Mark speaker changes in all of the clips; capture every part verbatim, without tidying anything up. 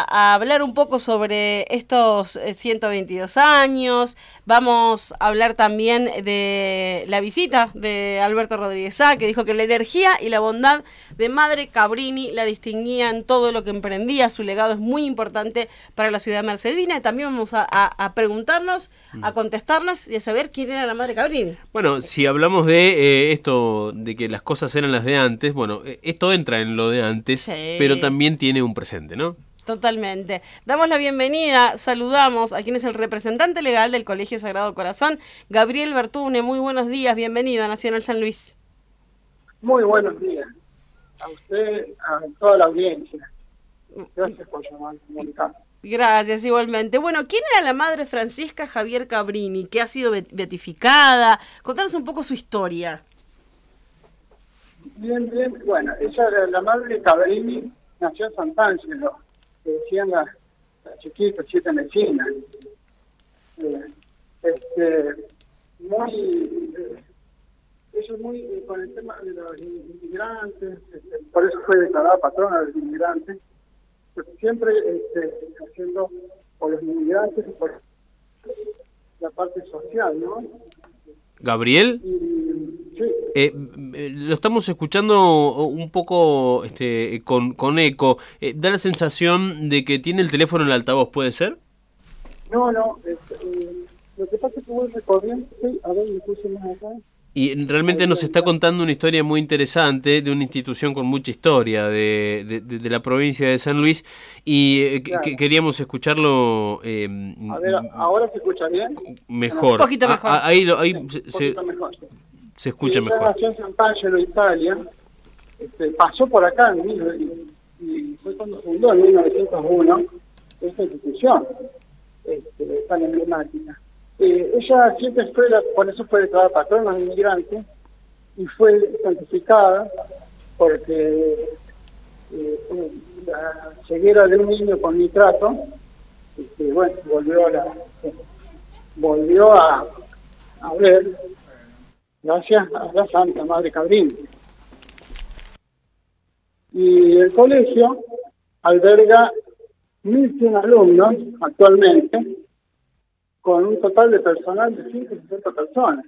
Speaker 1: a hablar un poco sobre estos ciento veintidós años. Vamos a hablar también de la visita de Alberto Rodríguez Sá, que dijo que la energía y la bondad de Madre Cabrini la distinguía en todo lo que emprendía. Su legado es muy importante para la ciudad mercedina. Y también vamos a, a, a preguntarnos, a contestarnos y a saber quién era la Madre Cabrini.
Speaker 2: Bueno, si hablamos de eh, esto, de que las cosas eran las de antes, bueno, esto entra en lo de antes, sí, pero también tiene un presente, ¿no?
Speaker 1: Totalmente. Damos la bienvenida, saludamos a quien es el representante legal del Colegio Sagrado Corazón, Gabriel Bertune. Muy buenos días, bienvenido a Nacional San Luis.
Speaker 3: Muy buenos días a usted, a toda la audiencia. Gracias por llamar, comunicar.
Speaker 1: Gracias, igualmente. Bueno, ¿quién era la Madre Francisca Javier Cabrini, que ha sido beatificada? Contanos un poco su historia.
Speaker 3: Bien, bien. Bueno, ella era la Madre Cabrini, nació en Sant'Angelo, que decían las la chiquitas, siete medicinas. Eh, este, muy, eh, ella muy, eh, con el tema de los inmigrantes, este, por eso fue declarada patrona de los inmigrantes, siempre este, haciendo por los inmigrantes y por la parte social, ¿no?
Speaker 2: Gabriel,
Speaker 3: y, sí.
Speaker 2: eh, lo estamos escuchando un poco este, con, con eco. Eh, da la sensación de que tiene el teléfono en el altavoz, ¿puede ser?
Speaker 3: No, no. Es, eh, lo que pasa es que voy recorriendo, sí, a ver, me puse más acá.
Speaker 2: Y realmente nos está contando una historia muy interesante de una institución con mucha historia de, de, de, de la provincia de San Luis y eh, claro. que, queríamos escucharlo eh,
Speaker 3: a ver, ¿ahora se escucha bien?
Speaker 2: Mejor.
Speaker 1: Un poquito mejor.
Speaker 2: Ah, ahí lo, ahí
Speaker 3: sí,
Speaker 2: se,
Speaker 3: un mejor, sí.
Speaker 2: se escucha
Speaker 3: sí,
Speaker 2: mejor.
Speaker 3: Nació en Sant'Angelo, Italia, este, pasó por acá en mil, y, y fue cuando fundó en mil novecientos uno esta institución este, tan emblemática. Eh, ella siempre fue, la, por eso fue declarada patrona de inmigrantes y fue santificada porque eh, la ceguera de un niño con nitrato, este, bueno, volvió a la, eh, volvió a, a ver gracias a la Santa Madre Cabrini. Y el colegio alberga mil cien alumnos actualmente, con un total de personal de ciento sesenta personas.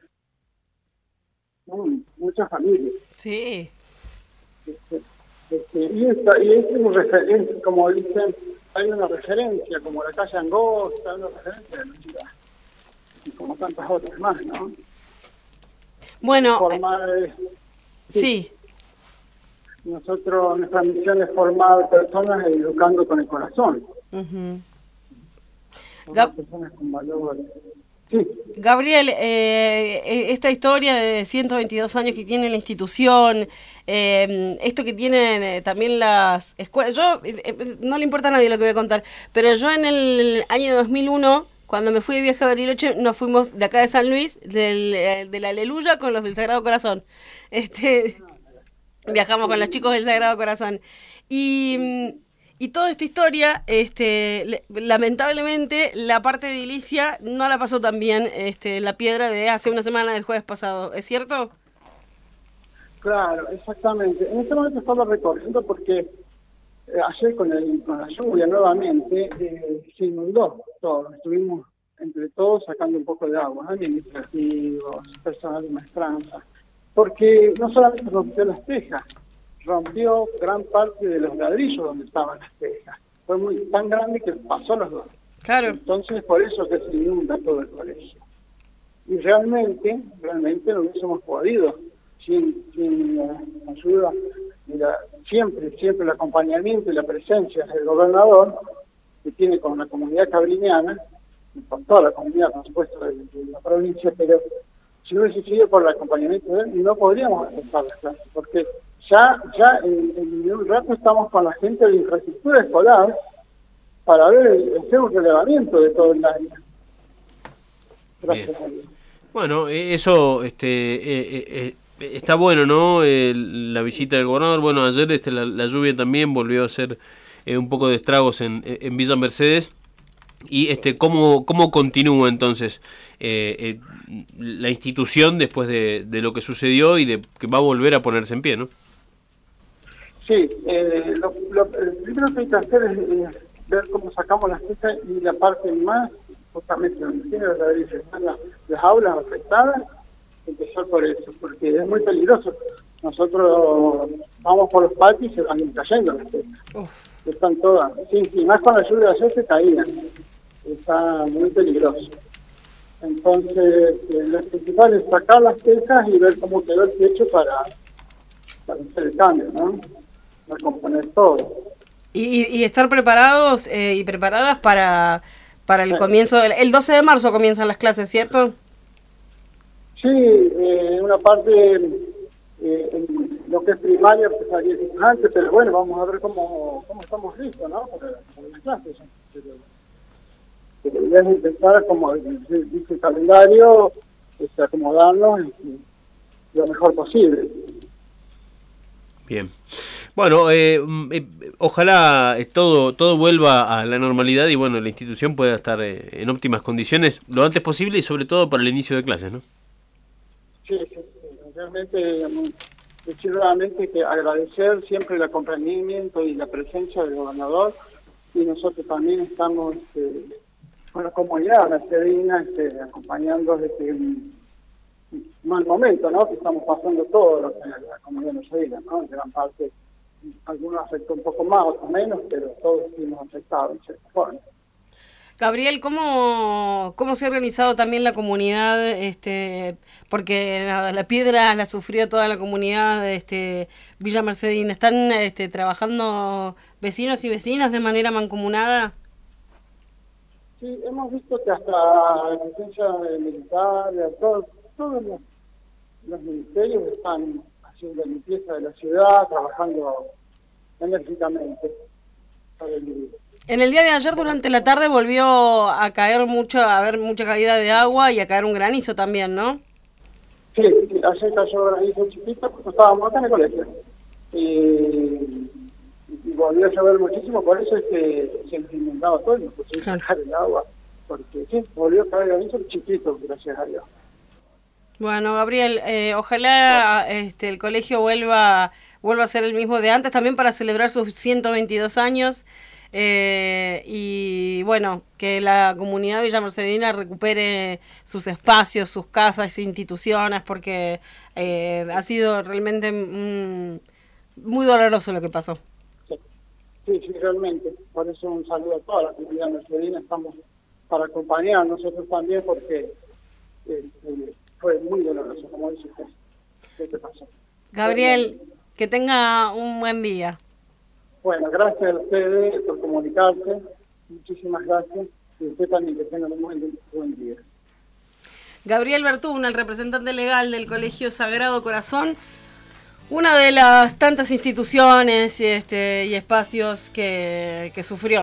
Speaker 3: Mm, muchas familias.
Speaker 1: Sí.
Speaker 3: Este, este, y, esta, y es un referente, como dicen, hay una referencia, como la calle Angosta, hay una referencia de la ciudad. Y como tantas otras más, ¿no?
Speaker 1: Bueno.
Speaker 3: Formar, eh,
Speaker 1: sí. sí.
Speaker 3: Nosotros, nuestra misión es formar personas educando con el corazón.
Speaker 1: Uh-huh.
Speaker 3: Gab- personas con valores. Sí.
Speaker 1: Gabriel, eh, esta historia de ciento veintidós años que tiene la institución, eh, esto que tienen eh, también las escuelas, yo, eh, no le importa a nadie lo que voy a contar, pero yo en el año dos mil uno, cuando me fui de viaje a Bariloche, nos fuimos de acá de San Luis, del, de la Aleluya, con los del Sagrado Corazón. Este, viajamos con los chicos del Sagrado Corazón. Y... Y toda esta historia, este, lamentablemente, la parte de edilicia no la pasó tan bien este, la piedra de hace una semana del jueves pasado, ¿es cierto?
Speaker 3: Claro, exactamente. En este momento estaba recorriendo porque eh, ayer con, el, con la lluvia nuevamente eh, se inundó todo. Estuvimos entre todos sacando un poco de agua, administrativos, personal de maestranza, porque no solamente rompió las tejas, rompió gran parte de los ladrillos donde estaban las tejas. Fue muy tan grande que pasó los dos.
Speaker 1: Claro.
Speaker 3: Entonces, por eso que se inunda todo el colegio. Y realmente, realmente no hubiésemos podido, sin, sin la ayuda, y la, siempre, siempre el acompañamiento y la presencia del gobernador, que tiene con la comunidad cabriniana, y con toda la comunidad, por supuesto, de, de la provincia, pero si no hubiese sido por el acompañamiento de él, no podríamos empezar las clases, porque Ya, ya en, en un rato estamos con la gente de infraestructura escolar para ver, hacer un relevamiento de todo el área. Gracias a Dios.
Speaker 2: Bueno, eso este, eh, eh, está bueno, ¿no? Eh, la visita del gobernador. Bueno, ayer este, la, la lluvia también volvió a hacer eh, un poco de estragos en, en Villa Mercedes. Y este, ¿cómo, cómo continúa entonces eh, eh, la institución después de, de lo que sucedió y de que va a volver a ponerse en pie, ¿no?
Speaker 3: Sí, eh, lo, lo, lo primero que hay que hacer es, es ver cómo sacamos las quejas y la parte más, justamente donde tiene la están las, las aulas afectadas, empezar por eso, porque es muy peligroso. Nosotros vamos por los patios y se van cayendo las quejas. Están todas, sí, sí, más con la lluvia de ayer se caían. Está muy peligroso. Entonces, eh, lo principal es sacar las quejas y ver cómo quedó el techo para, para hacer el cambio, ¿no? Para componer todo.
Speaker 1: Y, y estar preparados eh, y preparadas para, para el
Speaker 3: sí.
Speaker 1: comienzo, del, el doce de marzo comienzan las clases, ¿cierto?
Speaker 3: Sí, eh, una parte, eh, en lo que es primaria, empezaría antes, pero bueno, vamos a ver cómo, cómo estamos listos, ¿no? Para, para las clases. Pero, pero la idea es empezar, como dice el calendario, este, acomodarnos y, lo mejor posible.
Speaker 2: Bien. Bueno, eh, eh, ojalá eh, todo todo vuelva a la normalidad y bueno, la institución pueda estar eh, en óptimas condiciones lo antes posible y sobre todo para el inicio de clases, ¿no?
Speaker 3: Sí, sí, sí. Realmente, decir realmente que agradecer siempre el acompañamiento y la presencia del gobernador, y nosotros también estamos este, con la comunidad mercedina este, acompañando desde un mal momento, ¿no? Que estamos pasando todo lo que la comunidad mercedina, ¿no? En gran parte, algunos afectó un poco más, otros menos, pero todos fuimos afectados en cierta forma.
Speaker 1: Gabriel, ¿cómo, cómo se ha organizado también la comunidad? Este, porque la, la piedra la sufrió toda la comunidad este, Villa Mercedina. ¿Están este, trabajando vecinos y vecinas de manera mancomunada?
Speaker 3: Sí, hemos visto que hasta la presencia militar, todos, todos los, los ministerios están haciendo limpieza de la ciudad, trabajando enérgicamente para el vivir.
Speaker 1: En el día de ayer, durante la tarde, volvió a caer mucho, a haber mucha caída de agua y a caer un granizo también, ¿no?
Speaker 3: Sí, sí, ayer cayó granizo chiquito, porque estábamos acá en el colegio. Y, y volvió a llover muchísimo, por eso es que se inundaba todo y no pusimos claro. sacar el agua. Porque sí, volvió a caer granizo chiquito, gracias a Dios.
Speaker 1: Bueno, Gabriel, eh, ojalá este, el colegio vuelva, vuelva a ser el mismo de antes, también para celebrar sus ciento veintidós años. Eh, y bueno, que la comunidad villamercedina recupere sus espacios, sus casas, instituciones, porque eh, ha sido realmente mm, muy doloroso lo que pasó.
Speaker 3: Sí. sí, sí, realmente. Por eso un saludo a toda la comunidad mercedina. Estamos para acompañar a nosotros también, porque eh, eh, fue muy doloroso, como dice usted. ¿Qué te pasó?
Speaker 1: Gabriel, que tenga un buen día.
Speaker 3: Bueno, gracias a ustedes por comunicarse. Muchísimas gracias. Y usted también, que tenga un buen, buen día.
Speaker 1: Gabriel Bertún, el representante legal del Colegio Sagrado Corazón, una de las tantas instituciones este, y espacios que, que sufrió